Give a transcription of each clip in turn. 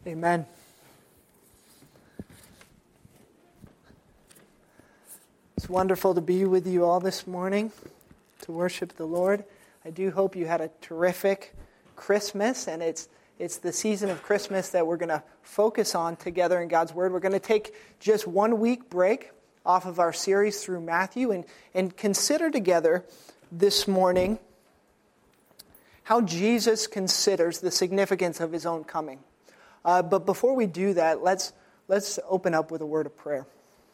Amen. It's wonderful to be with you all this morning to worship the Lord. I do hope you had a terrific Christmas, and it's the season of Christmas that we're going to focus on together in God's Word. We're going to take just 1 week break off of our series through Matthew and consider together this morning how Jesus considers the significance of his own coming. But before we do that, let's open up with a word of prayer.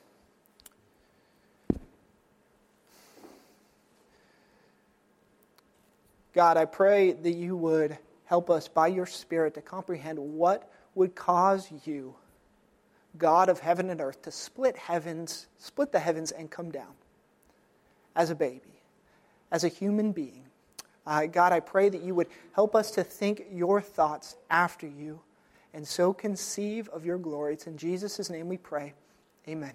God, I pray that you would help us by your Spirit to comprehend what would cause you, God of heaven and earth, to split the heavens and come down as a baby, as a human being. God, I pray that you would help us to think your thoughts after you and so conceive of your glory. It's in Jesus' name we pray. Amen.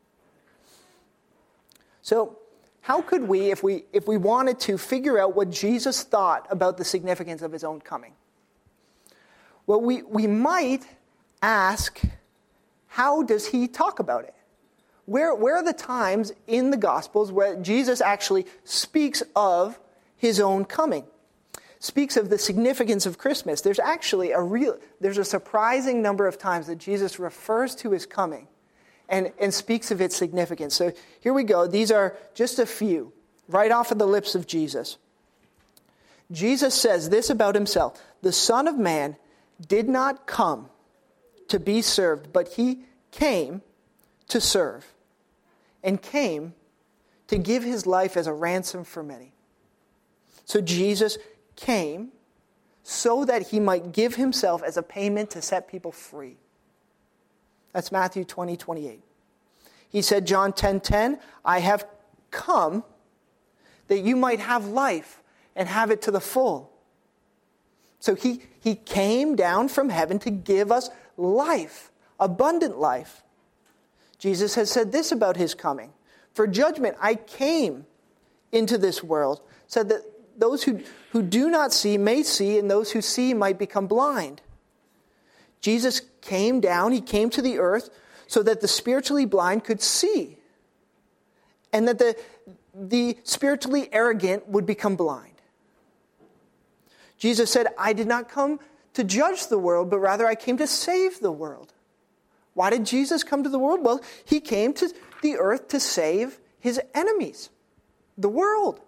So, how could we, if we wanted to, figure out what Jesus thought about the significance of his own coming? Well, we might ask, how does he talk about it? Where are the times in the Gospels where Jesus actually speaks of his own coming? Speaks of the significance of Christmas. There's actually a surprising number of times that Jesus refers to his coming and speaks of its significance. So here we go. These are just a few, right off of the lips of Jesus. Jesus says this about himself: the Son of Man did not come to be served, but he came to serve and came to give his life as a ransom for many. So Jesus came so that he might give himself as a payment to set people free. That's Matthew 20:28. He said, John 10:10, I have come that you might have life and have it to the full. So he came down from heaven to give us life, abundant life. Jesus has said this about his coming: for judgment I came into this world, so that those who do not see may see, and those who see might become blind. Jesus came down, he came to the earth so that the spiritually blind could see, and that the spiritually arrogant would become blind. Jesus said, I did not come to judge the world, but rather I came to save the world. Why did Jesus come to the world? Well, he came to the earth to save his enemies, the world.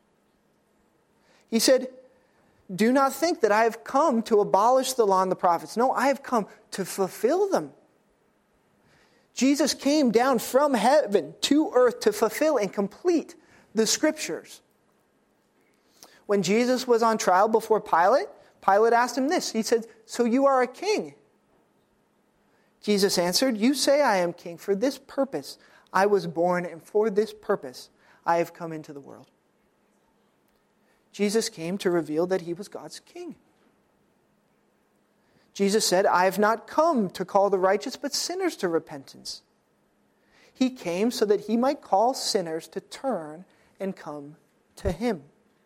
He said, do not think that I have come to abolish the law and the prophets. No, I have come to fulfill them. Jesus came down from heaven to earth to fulfill and complete the scriptures. When Jesus was on trial before Pilate, Pilate asked him this. He said, so you are a king? Jesus answered, you say I am king. For this purpose I was born, and for this purpose I have come into the world. Jesus came to reveal that he was God's king. Jesus said, I have not come to call the righteous, but sinners to repentance. He came so that he might call sinners to turn and come to him.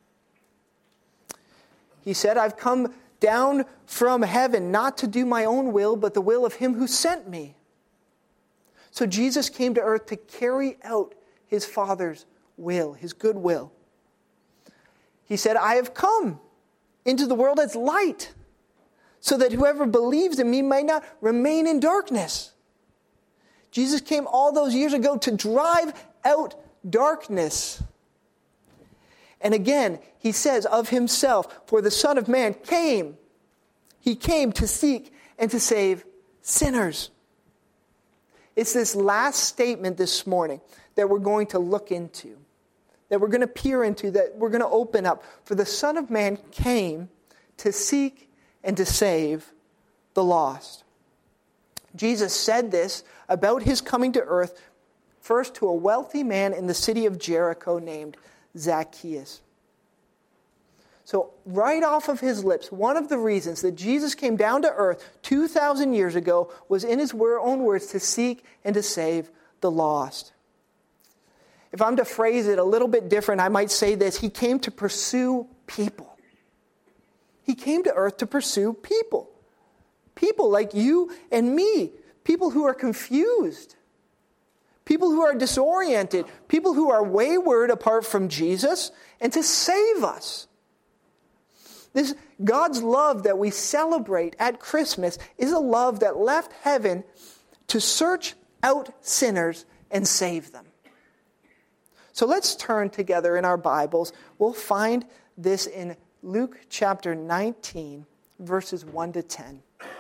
He said, I've come down from heaven not to do my own will, but the will of him who sent me. So Jesus came to earth to carry out his Father's will, his good will. He said, I have come into the world as light, so that whoever believes in me may not remain in darkness. Jesus came all those years ago to drive out darkness. And again, he says of himself, for the Son of Man came. He came to seek and to save sinners. It's this last statement this morning that we're going to look into, that we're going to peer into, that we're going to open up. For the Son of Man came to seek and to save the lost. Jesus said this about his coming to earth first to a wealthy man in the city of Jericho named Zacchaeus. So right off of his lips, one of the reasons that Jesus came down to earth 2,000 years ago was in his own words to seek and to save the lost. If I'm to phrase it a little bit different, I might say this: he came to pursue people. He came to earth to pursue people. people like you and me, people who are confused, people who are disoriented, people who are wayward apart from Jesus, and to save us. This God's love that we celebrate at Christmas is a love that left heaven to search out sinners and save them. So let's turn together in our Bibles. We'll find this in Luke chapter 19, verses 1 to 10.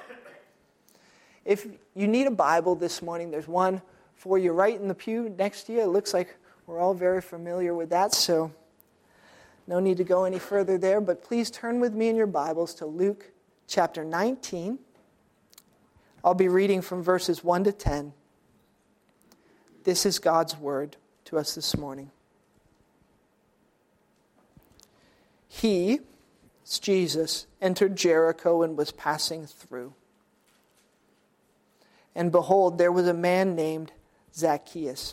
If you need a Bible this morning, there's one for you right in the pew next to you. It looks like we're all very familiar with that, so no need to go any further there. But please turn with me in your Bibles to Luke chapter 19. I'll be reading from verses 1 to 10. This is God's word to us this morning. He, it's Jesus, entered Jericho and was passing through. And behold, there was a man named Zacchaeus.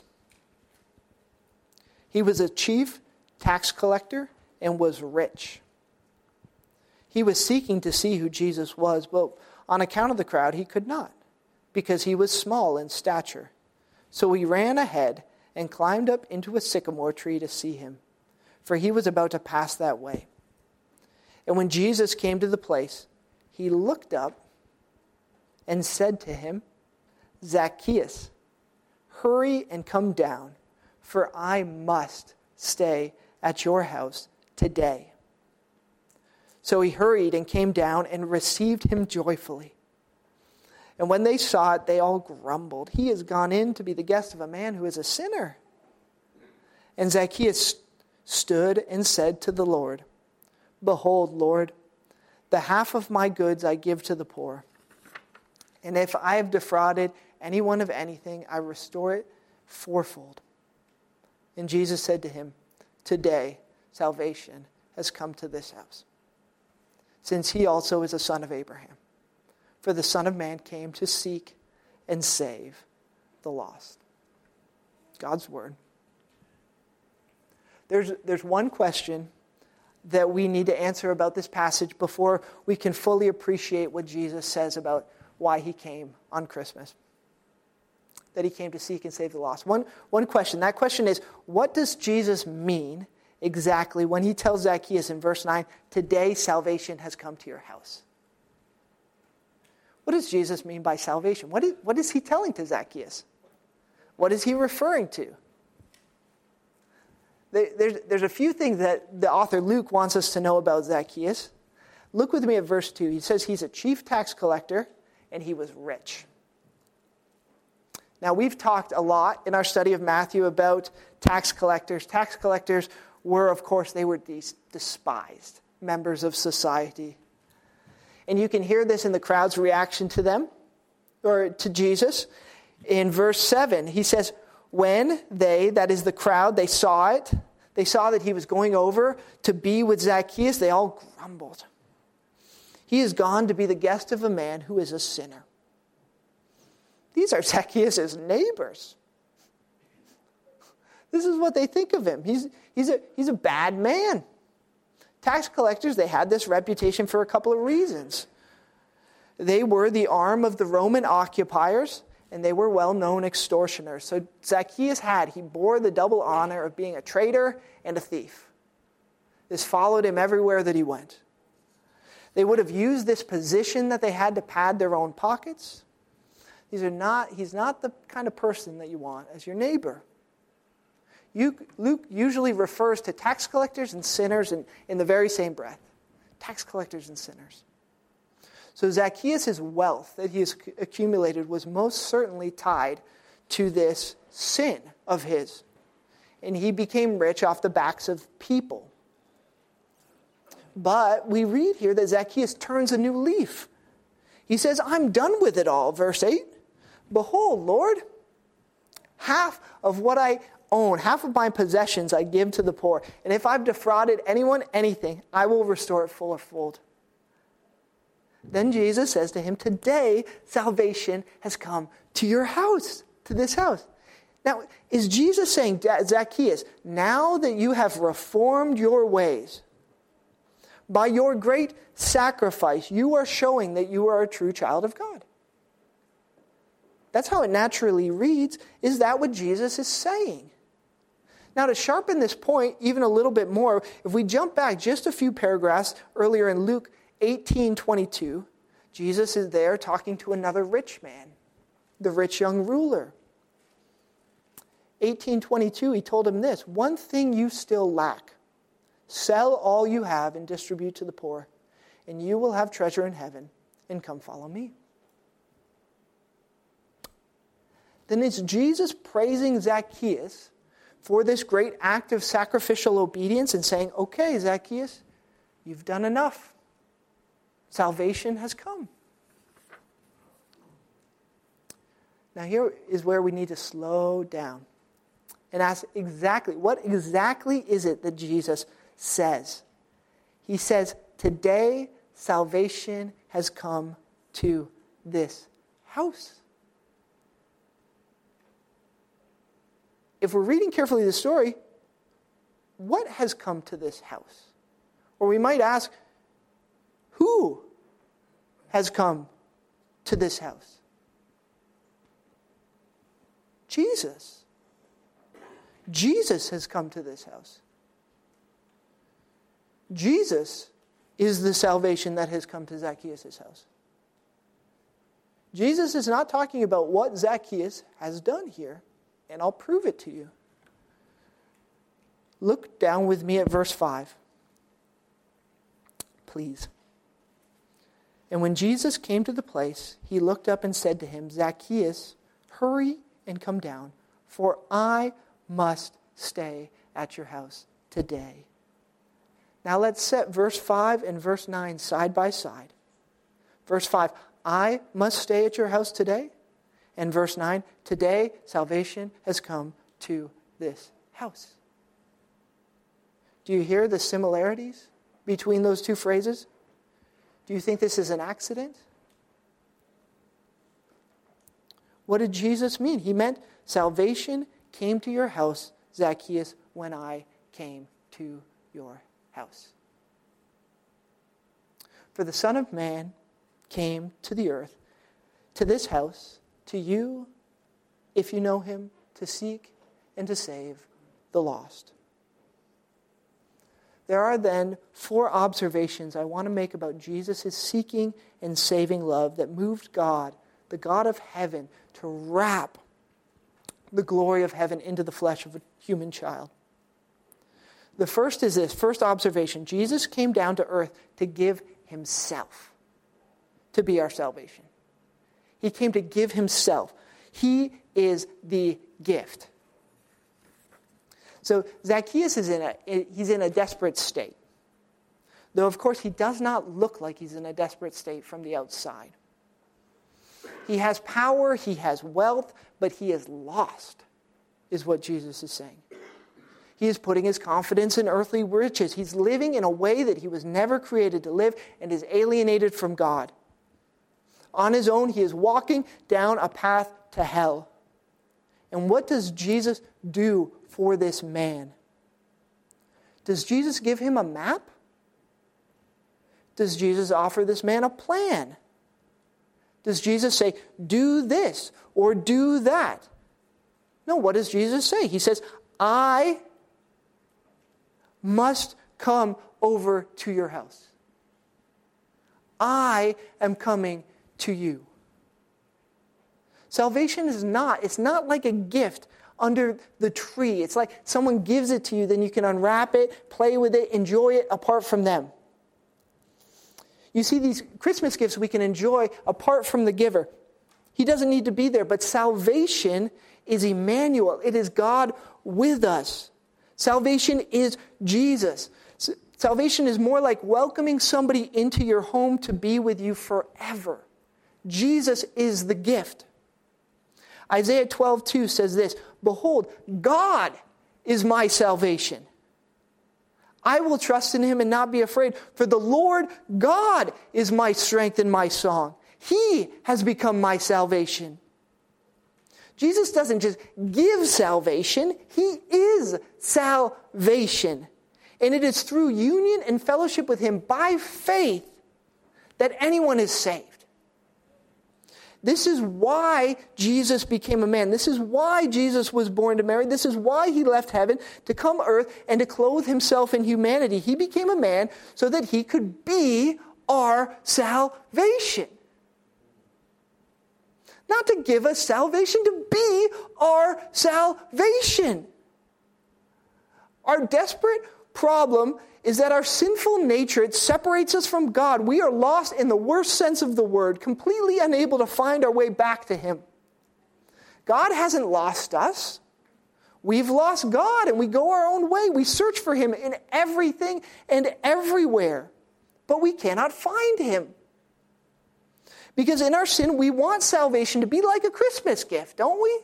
He was a chief tax collector and was rich. He was seeking to see who Jesus was, but on account of the crowd he could not, because he was small in stature. So he ran ahead and climbed up into a sycamore tree to see him, for he was about to pass that way. And when Jesus came to the place, he looked up and said to him, Zacchaeus, hurry and come down, for I must stay at your house today. So he hurried and came down and received him joyfully. And when they saw it, they all grumbled. He has gone in to be the guest of a man who is a sinner. And Zacchaeus stood and said to the Lord, Behold, Lord, the half of my goods I give to the poor. And if I have defrauded anyone of anything, I restore it fourfold. And Jesus said to him, Today salvation has come to this house, since he also is a son of Abraham. For the Son of Man came to seek and save the lost. God's word. There's one question that we need to answer about this passage before we can fully appreciate what Jesus says about why he came on Christmas. That he came to seek and save the lost. One question. That question is, what does Jesus mean exactly when he tells Zacchaeus in verse 9, Today salvation has come to your house? What does Jesus mean by salvation? What is he telling to Zacchaeus? What is he referring to? There's a few things that the author Luke wants us to know about Zacchaeus. Look with me at verse 2. He says he's a chief tax collector and he was rich. Now, we've talked a lot in our study of Matthew about tax collectors. Tax collectors were, of course, they were these despised members of society. And you can hear this in the crowd's reaction to them, or to Jesus. In verse 7, he says, when they, that is the crowd, they saw it, they saw that he was going over to be with Zacchaeus, they all grumbled. He has gone to be the guest of a man who is a sinner. These are Zacchaeus' neighbors. This is what they think of him. He's a bad man. Tax collectors, they had this reputation for a couple of reasons. They were the arm of the Roman occupiers, and they were well-known extortioners. So Zacchaeus he bore the double honor of being a traitor and a thief. This followed him everywhere that he went. They would have used this position that they had to pad their own pockets. He's not the kind of person that you want as your neighbor. Luke usually refers to tax collectors and sinners in the very same breath. Tax collectors and sinners. So Zacchaeus' wealth that he has accumulated was most certainly tied to this sin of his. And he became rich off the backs of people. But we read here that Zacchaeus turns a new leaf. He says, I'm done with it all, verse 8. Behold, Lord, half of what I own, half of my possessions I give to the poor. And if I've defrauded anyone anything, I will restore it fourfold. Then Jesus says to him, Today salvation has come to your house, to this house. Now, is Jesus saying, Zacchaeus, now that you have reformed your ways, By your great sacrifice, you are showing that you are a true child of God. That's how it naturally reads. Is that what Jesus is saying? Now, to sharpen this point even a little bit more, if we jump back just a few paragraphs earlier in Luke 18:22, Jesus is there talking to another rich man, the rich young ruler. 18:22, he told him this, one thing you still lack. Sell all you have and distribute to the poor, and you will have treasure in heaven, and come follow me. Then it's Jesus praising Zacchaeus for this great act of sacrificial obedience and saying, okay, Zacchaeus, you've done enough. Salvation has come. Now here is where we need to slow down and ask what exactly is it that Jesus says? He says, today salvation has come to this house. If we're reading carefully the story, what has come to this house? Or we might ask, who has come to this house? Jesus. Jesus has come to this house. Jesus is the salvation that has come to Zacchaeus' house. Jesus is not talking about what Zacchaeus has done here, and I'll prove it to you. Look down with me at verse 5. Please. And when Jesus came to the place, he looked up and said to him, Zacchaeus, hurry and come down, for I must stay at your house today. Now let's set verse 5 and verse 9 side by side. Verse 5, I must stay at your house today. And verse 9, today salvation has come to this house. Do you hear the similarities between those two phrases? Do you think this is an accident? What did Jesus mean? He meant salvation came to your house, Zacchaeus, when I came to your house. For the Son of Man came to the earth, to this house, to you, if you know him, to seek and to save the lost. There are then 4 observations I want to make about Jesus' seeking and saving love that moved God, the God of heaven, to wrap the glory of heaven into the flesh of a human child. The first is this, first observation. Jesus came down to earth to give himself to be our salvation. He came to give himself. He is the gift. So Zacchaeus is in a desperate state. Though, of course, he does not look like he's in a desperate state from the outside. He has power, he has wealth, but he is lost, is what Jesus is saying. He is putting his confidence in earthly riches. He's living in a way that he was never created to live and is alienated from God. On his own, he is walking down a path to hell. And what does Jesus do for this man? Does Jesus give him a map? Does Jesus offer this man a plan? Does Jesus say, do this or do that? No, what does Jesus say? He says, I must come over to your house. I am coming to you. Salvation is it's not like a gift under the tree. It's like someone gives it to you, then you can unwrap it, play with it, enjoy it apart from them. You see, these Christmas gifts we can enjoy apart from the giver. He doesn't need to be there, but salvation is Emmanuel. It is God with us. Salvation is Jesus. Salvation is more like welcoming somebody into your home to be with you forever. Jesus is the gift. Isaiah 12:2 says this, behold, God is my salvation. I will trust in him and not be afraid, for the Lord God is my strength and my song. He has become my salvation. Jesus doesn't just give salvation, he is salvation. And it is through union and fellowship with him by faith that anyone is saved. This is why Jesus became a man. This is why Jesus was born to Mary. This is why he left heaven to come earth and to clothe himself in humanity. He became a man so that he could be our salvation. Not to give us salvation, to be our salvation. Our desperate problem is that our sinful nature, it separates us from God. We are lost in the worst sense of the word, completely unable to find our way back to him. God hasn't lost us. We've lost God, and we go our own way. We search for him in everything and everywhere, but we cannot find him. Because in our sin, we want salvation to be like a Christmas gift, don't we?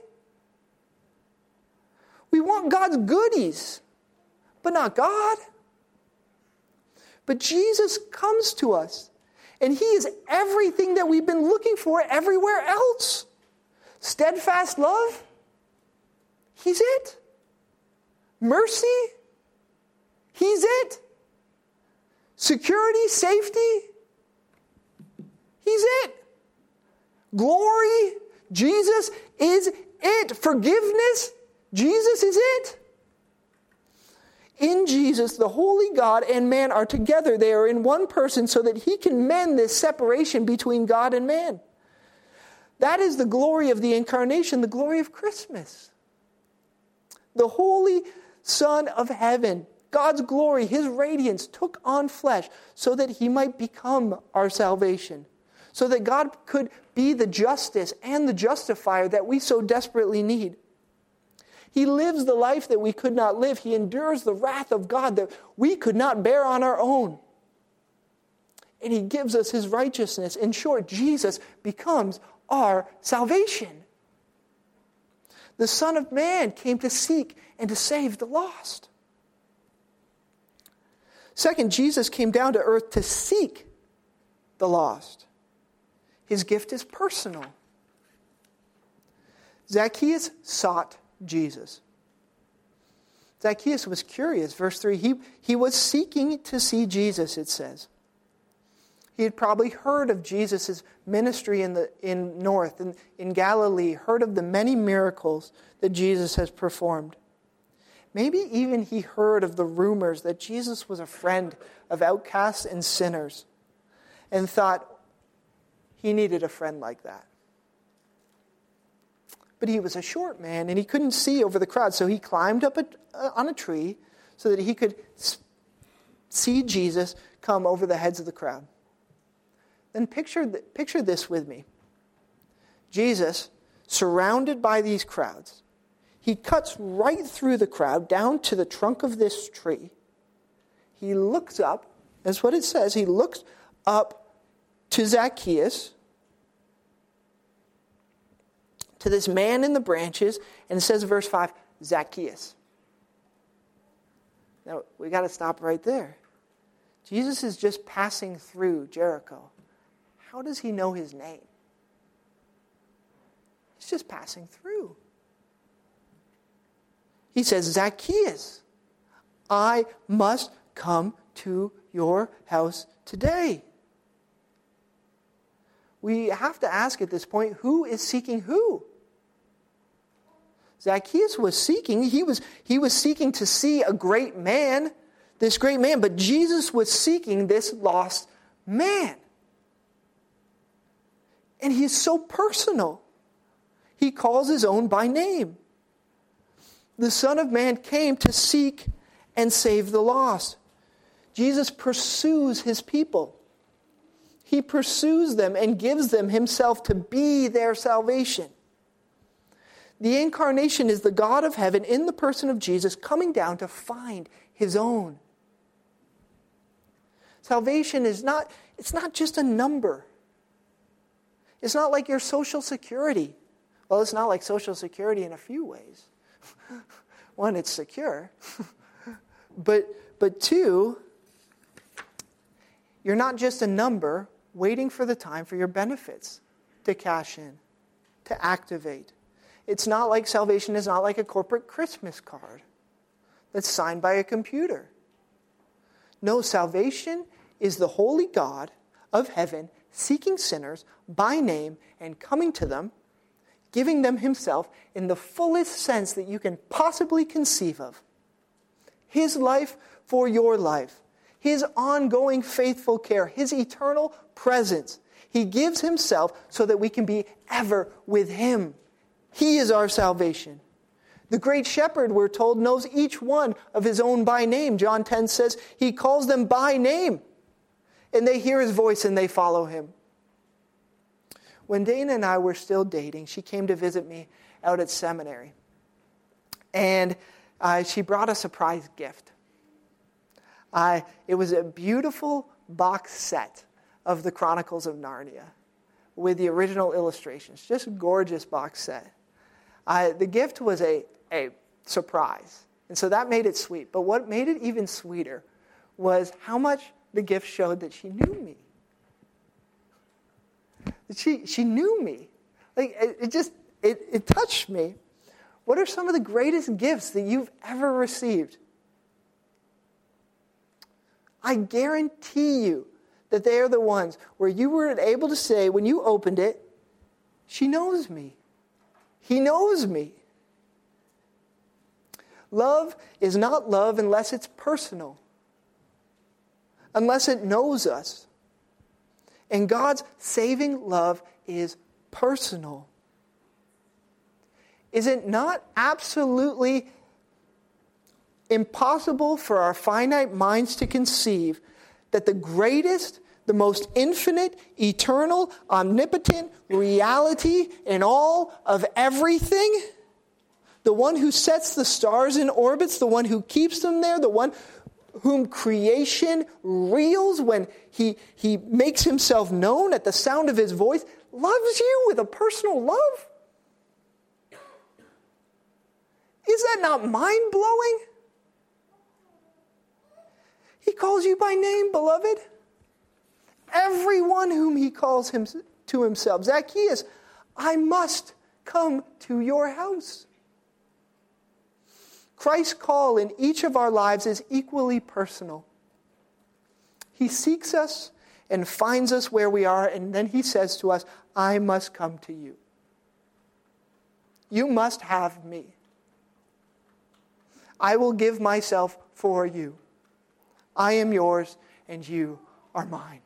We want God's goodies, but not God. But Jesus comes to us, and he is everything that we've been looking for everywhere else. Steadfast love, he's it. Mercy, he's it. Security, safety, he's it. Glory, Jesus is it. Forgiveness, Jesus is it. In Jesus, the holy God and man are together. They are in one person so that he can mend this separation between God and man. That is the glory of the incarnation, the glory of Christmas. The holy Son of heaven, God's glory, his radiance, took on flesh so that he might become our salvation. So that God could be the justice and the justifier that we so desperately need. He lives the life that we could not live. He endures the wrath of God that we could not bear on our own. And he gives us his righteousness. In short, Jesus becomes our salvation. The Son of Man came to seek and to save the lost. Second, Jesus came down to earth to seek the lost. His gift is personal. Zacchaeus sought Jesus. Zacchaeus was curious. Verse 3, he was seeking to see Jesus, it says. He had probably heard of Jesus' ministry in North, in Galilee, heard of the many miracles that Jesus has performed. Maybe even he heard of the rumors that Jesus was a friend of outcasts and sinners and thought he needed a friend like that. But he was a short man, and he couldn't see over the crowd, so he climbed up on a tree so that he could see Jesus come over the heads of the crowd. Then picture this with me. Jesus, surrounded by these crowds, he cuts right through the crowd down to the trunk of this tree. He looks up, that's what it says, he looks up to Zacchaeus, to this man in the branches, and it says in verse 5, Zacchaeus. Now, we got to stop right there. Jesus is just passing through Jericho. How does he know his name? He's just passing through. He says, Zacchaeus, I must come to your house today. We have to ask at this point, who is seeking who? Zacchaeus was seeking, he was seeking to see a great man, this great man, but Jesus was seeking this lost man. And he is so personal. He calls his own by name. The Son of Man came to seek and save the lost. Jesus pursues his people. He pursues them and gives them himself to be their salvation. The incarnation is the God of heaven in the person of Jesus coming down to find his own. Salvation is not just a number. It's not like your Social Security. Well, it's not like Social Security in a few ways. One, it's secure. But two, you're not just a number waiting for the time for your benefits to cash in, to activate. It's not like salvation is not like a corporate Christmas card that's signed by a computer. No, salvation is the holy God of heaven seeking sinners by name and coming to them, giving them himself in the fullest sense that you can possibly conceive of. His life for your life. His ongoing faithful care. His eternal presence. He gives himself so that we can be ever with him. He is our salvation. The great shepherd, we're told, knows each one of his own by name. John 10 says he calls them by name. And they hear his voice and they follow him. When Dana and I were still dating, she came to visit me out at seminary. And she brought a surprise gift. It was a beautiful box set of the Chronicles of Narnia with the original illustrations. Just a gorgeous box set. The gift was a surprise. And so that made it sweet. But what made it even sweeter was how much the gift showed that she knew me. She knew me. Like it touched me. What are some of the greatest gifts that you've ever received? I guarantee you that they are the ones where you were able to say, when you opened it, she knows me. He knows me. Love is not love unless it's personal, unless it knows us. And God's saving love is personal. Is it not absolutely impossible for our finite minds to conceive that the greatest, the most infinite, eternal, omnipotent reality in all of everything, the one who sets the stars in orbits, the one who keeps them there, the one whom creation reels when he makes himself known at the sound of his voice, loves you with a personal love? Is that not mind-blowing? He calls you by name, beloved. Everyone whom he calls him to himself. Zacchaeus, I must come to your house. Christ's call in each of our lives is equally personal. He seeks us and finds us where we are, and then he says to us, I must come to you. You must have me. I will give myself for you. I am yours, and you are mine.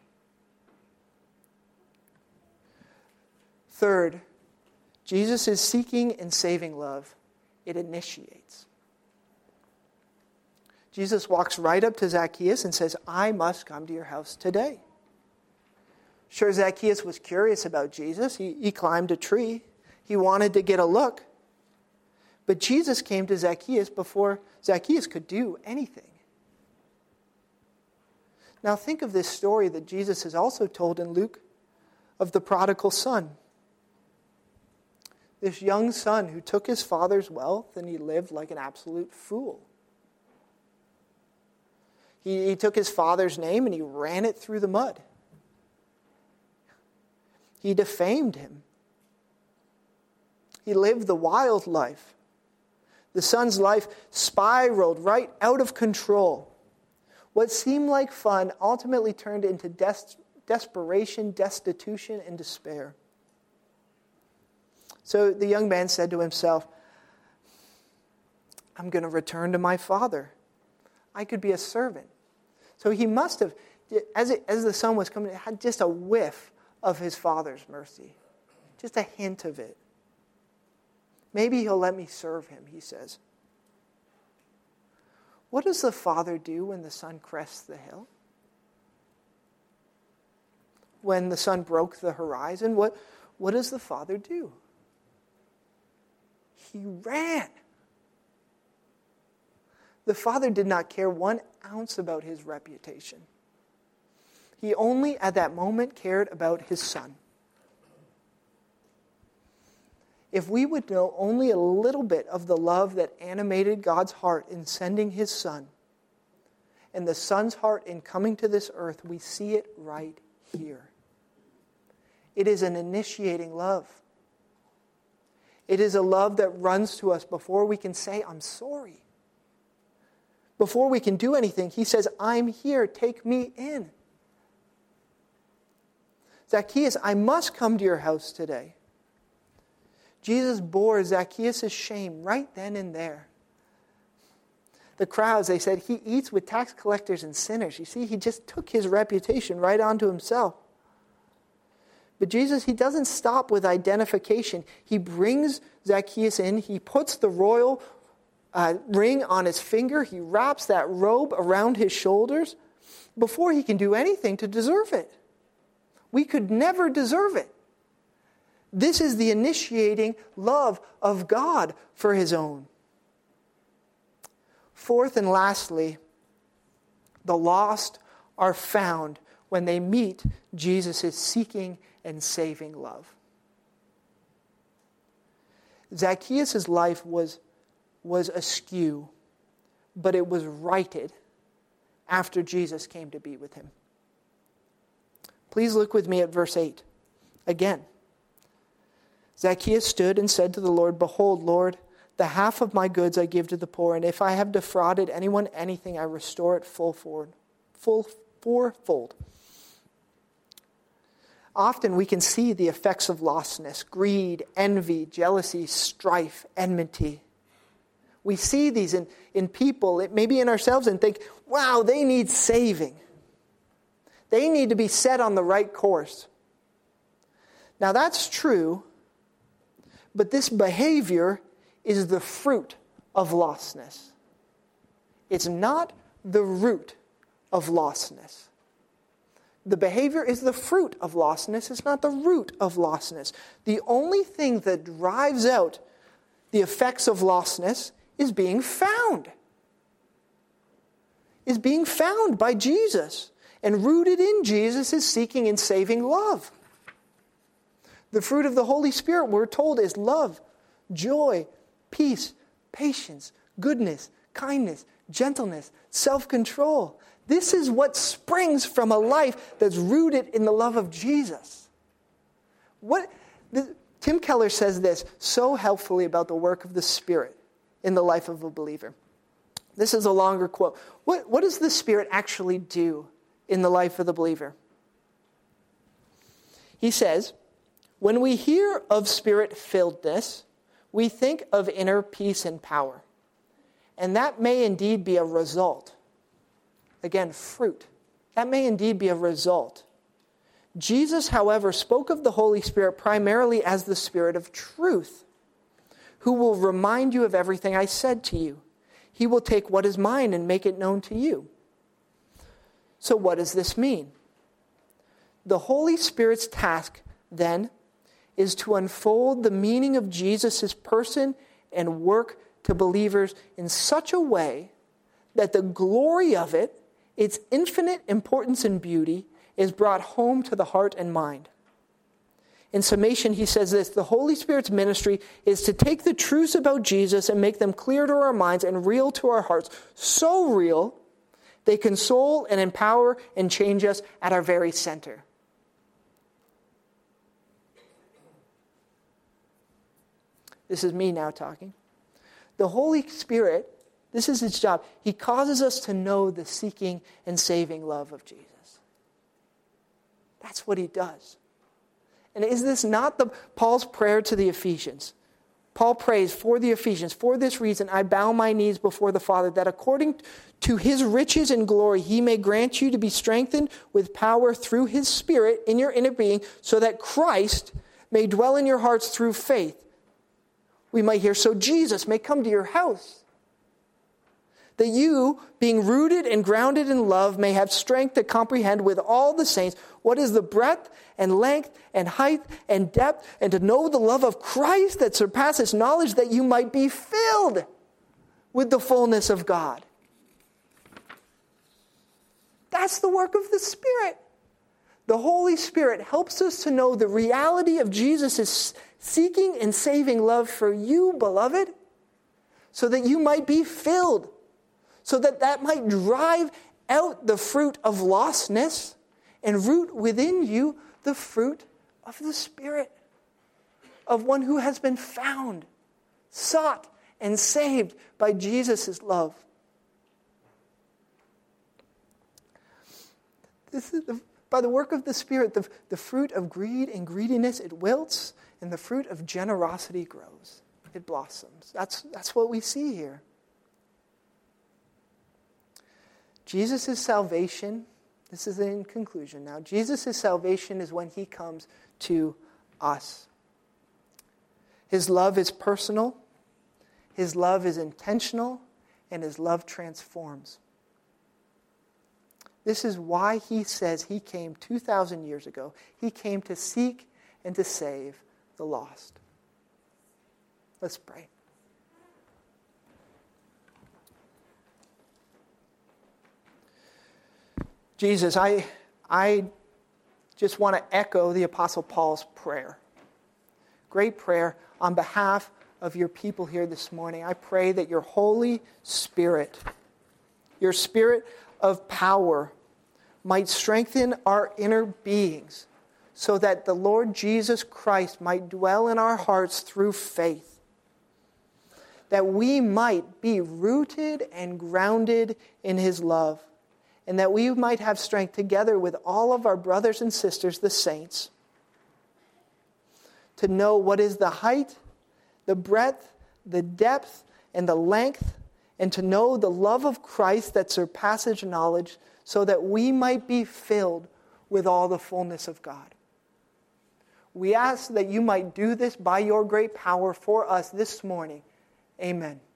Third, Jesus' seeking and saving love, it initiates. Jesus walks right up to Zacchaeus and says, I must come to your house today. Sure, Zacchaeus was curious about Jesus. He climbed a tree. He wanted to get a look. But Jesus came to Zacchaeus before Zacchaeus could do anything. Now think of this story that Jesus has also told in Luke of the prodigal son. This young son who took his father's wealth and he lived like an absolute fool. He took his father's name and he ran it through the mud. He defamed him. He lived the wild life. The son's life spiraled right out of control. What seemed like fun ultimately turned into desperation, destitution, and despair. So the young man said to himself, I'm going to return to my father. I could be a servant. So he must have, as the son was coming, had just a whiff of his father's mercy. Just a hint of it. Maybe he'll let me serve him, he says. What does the father do when the son crests the hill? When the sun broke the horizon, what does the father do? He ran. The father did not care 1 ounce about his reputation. He only at that moment cared about his son. If we would know only a little bit of the love that animated God's heart in sending his son, and the son's heart in coming to this earth, we see it right here. It is an initiating love. It is a love that runs to us before we can say, I'm sorry. before we can do anything, he says, I'm here, take me in. Zacchaeus, I must come to your house today. Jesus bore Zacchaeus' shame right then and there. The crowds, they said, he eats with tax collectors and sinners. You see, he just took his reputation right onto himself. But Jesus, he doesn't stop with identification. He brings Zacchaeus in. He puts the royal ring on his finger. He wraps that robe around his shoulders before he can do anything to deserve it. We could never deserve it. This is the initiating love of God for his own. Fourth and lastly, the lost are found when they meet Jesus' seeking and saving love. Zacchaeus' life was askew, but it was righted after Jesus came to be with him. Please look with me at verse 8. Again, Zacchaeus stood and said to the Lord, Behold, Lord, the half of my goods I give to the poor, and if I have defrauded anyone anything, I restore it fourfold. Often we can see the effects of lostness, greed, envy, jealousy, strife, enmity. We see these in people, maybe in ourselves, and think, wow, they need saving. They need to be set on the right course. Now that's true, but this behavior is the fruit of lostness. It's not the root of lostness. The behavior is the fruit of lostness. It's not the root of lostness. The only thing that drives out the effects of lostness is being found. Is being found by Jesus. And rooted in Jesus is seeking and saving love. The fruit of the Holy Spirit, we're told, is love, joy, peace, patience, goodness, kindness, gentleness, self-control. This is what springs from a life that's rooted in the love of Jesus. Tim Keller says this so helpfully about the work of the Spirit in the life of a believer. This is a longer quote. What does the Spirit actually do in the life of the believer? He says, when we hear of Spirit-filledness, we think of inner peace and power. And that may indeed be a result. Again, fruit. That may indeed be a result. Jesus, however, spoke of the Holy Spirit primarily as the Spirit of truth, who will remind you of everything I said to you. He will take what is mine and make it known to you. So what does this mean? The Holy Spirit's task, then, is to unfold the meaning of Jesus' person and work to believers in such a way that the glory of it, its infinite importance and beauty, is brought home to the heart and mind. In summation, he says this: the Holy Spirit's ministry is to take the truths about Jesus and make them clear to our minds and real to our hearts. So real, they console and empower and change us at our very center. This is me now talking. The Holy Spirit, this is his job. He causes us to know the seeking and saving love of Jesus. That's what he does. And is this not Paul's prayer to the Ephesians? Paul prays for the Ephesians, for this reason I bow my knees before the Father, that according to his riches and glory he may grant you to be strengthened with power through his Spirit in your inner being, so that Christ may dwell in your hearts through faith. We might hear, so Jesus may come to your house. That you, being rooted and grounded in love, may have strength to comprehend with all the saints what is the breadth and length and height and depth, and to know the love of Christ that surpasses knowledge, that you might be filled with the fullness of God. That's the work of the Spirit. The Holy Spirit helps us to know the reality of Jesus' seeking and saving love for you, beloved, so that you might be filled, so that might drive out the fruit of lostness and root within you the fruit of the Spirit, of one who has been found, sought, and saved by Jesus' love. By the work of the Spirit, the fruit of greed and greediness, it wilts, and the fruit of generosity grows. It blossoms. That's what we see here. Jesus' salvation, this is in conclusion now, Jesus' salvation is when he comes to us. His love is personal, his love is intentional, and his love transforms. This is why he says he came 2,000 years ago. He came to seek and to save the lost. Let's pray. Jesus, I just want to echo the Apostle Paul's prayer. Great prayer on behalf of your people here this morning. I pray that your Holy Spirit, your Spirit of power, might strengthen our inner beings so that the Lord Jesus Christ might dwell in our hearts through faith. That we might be rooted and grounded in his love. And that we might have strength together with all of our brothers and sisters, the saints, to know what is the height, the breadth, the depth, and the length, and to know the love of Christ that surpasses knowledge, so that we might be filled with all the fullness of God. We ask that you might do this by your great power for us this morning. Amen.